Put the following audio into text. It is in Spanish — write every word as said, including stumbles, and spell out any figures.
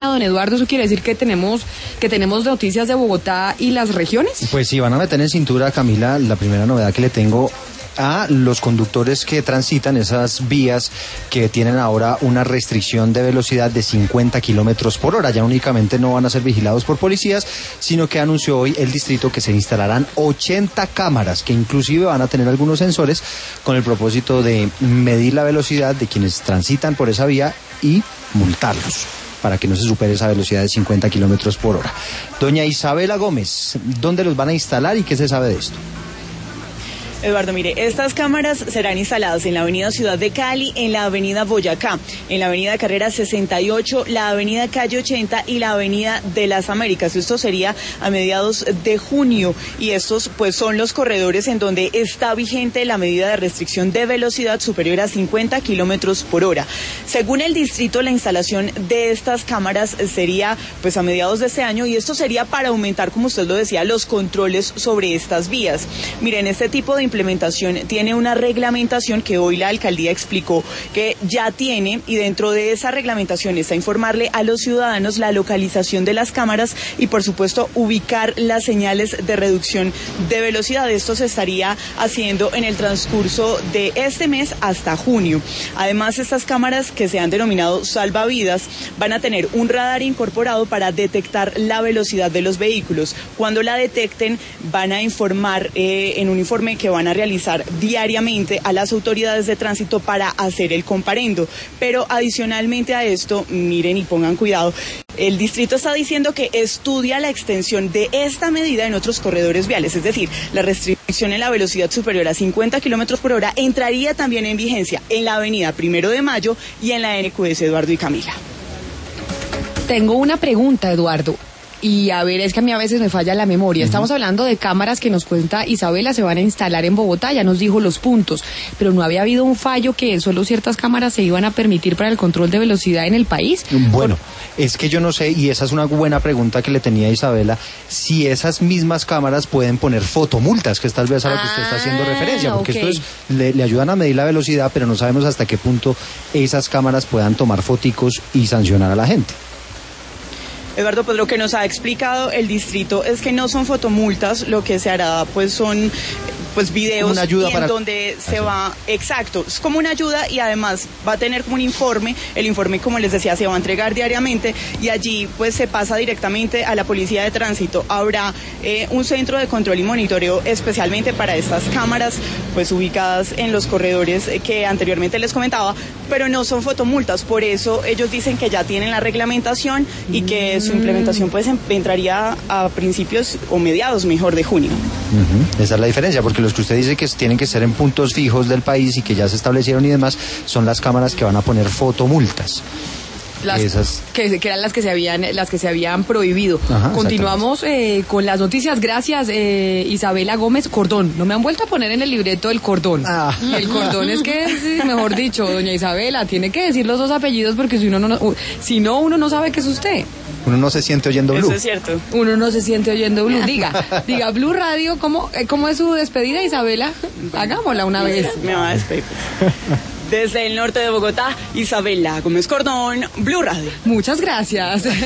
Don Eduardo, ¿eso quiere decir que tenemos que tenemos noticias de Bogotá y las regiones? Pues sí, van a meter en cintura, Camila, la primera novedad que le tengo a los conductores que transitan esas vías que tienen ahora una restricción de velocidad de cincuenta kilómetros por hora. Ya únicamente no van a ser vigilados por policías, sino que anunció hoy el distrito que se instalarán ochenta cámaras, que inclusive van a tener algunos sensores con el propósito de medir la velocidad de quienes transitan por esa vía y multarlos, para que no se supere esa velocidad de cincuenta kilómetros por hora. Doña Isabela Gómez, ¿dónde los van a instalar y qué se sabe de esto? Eduardo, mire, estas cámaras serán instaladas en la avenida Ciudad de Cali, en la avenida Boyacá, en la avenida Carrera sesenta y ocho, la avenida Calle ochenta y la avenida de las Américas. Esto sería a mediados de junio y estos pues son los corredores en donde está vigente la medida de restricción de velocidad superior a cincuenta kilómetros por hora. Según el distrito, la instalación de estas cámaras sería pues a mediados de este año y esto sería para aumentar, como usted lo decía, los controles sobre estas vías. Miren, este tipo de implementación tiene una reglamentación que hoy la alcaldía explicó que ya tiene, y dentro de esa reglamentación está informarle a los ciudadanos la localización de las cámaras y por supuesto ubicar las señales de reducción de velocidad. Esto se estaría haciendo en el transcurso de este mes hasta junio. Además, estas cámaras, que se han denominado salvavidas, van a tener un radar incorporado para detectar la velocidad de los vehículos. Cuando la detecten, van a informar eh, en un informe que van a realizar diariamente a las autoridades de tránsito para hacer el comparendo. Pero adicionalmente a esto, miren y pongan cuidado, el distrito está diciendo que estudia la extensión de esta medida en otros corredores viales, es decir, la restricción en la velocidad superior a cincuenta kilómetros por hora entraría también en vigencia en la avenida Primero de Mayo y en la N Q S, Eduardo y Camila. Tengo una pregunta, Eduardo. Y a ver, es que a mí a veces me falla la memoria. Estamos uh-huh. hablando de cámaras que nos cuenta Isabela, se van a instalar en Bogotá, ya nos dijo los puntos, pero ¿no había habido un fallo que solo ciertas cámaras se iban a permitir para el control de velocidad en el país? Bueno, Por... es que yo no sé, y esa es una buena pregunta que le tenía a Isabela, si esas mismas cámaras pueden poner fotomultas, que es tal vez a lo que usted está haciendo referencia, porque okay. esto es, le, le ayudan a medir la velocidad, pero no sabemos hasta qué punto esas cámaras puedan tomar foticos y sancionar a la gente. Eduardo, pues lo que nos ha explicado el distrito es que no son fotomultas, lo que se hará pues son pues videos una ayuda y en para... donde se Así. va, exacto, es como una ayuda y además va a tener como un informe, el informe como les decía se va a entregar diariamente y allí pues se pasa directamente a la policía de tránsito. Habrá eh, un centro de control y monitoreo especialmente para estas cámaras pues ubicadas en los corredores que anteriormente les comentaba, pero no son fotomultas, por eso ellos dicen que ya tienen la reglamentación y que su implementación pues entraría a principios o mediados mejor de junio. Uh-huh. Esa es la diferencia, porque los que usted dice que tienen que ser en puntos fijos del país y que ya se establecieron y demás, son las cámaras que van a poner fotomultas. Las Esas... que, que eran las que se habían las que se habían prohibido. Ajá, continuamos eh, con las noticias. Gracias, eh, Isabela Gómez. Cordón, no me han vuelto a poner en el libreto el cordón. Ah. El cordón es que, sí, mejor dicho, doña Isabela, tiene que decir los dos apellidos porque si uno no, no si no uno no sabe que es usted. Uno no se siente oyendo Blue. Eso es cierto. Uno no se siente oyendo Blue. Diga, diga Blue Radio, ¿cómo, cómo es su despedida, Isabela? Hagámosla una vez. Me va a despedir. Desde el norte de Bogotá, Isabela Gómez Cordón, Blue Radio. Muchas gracias.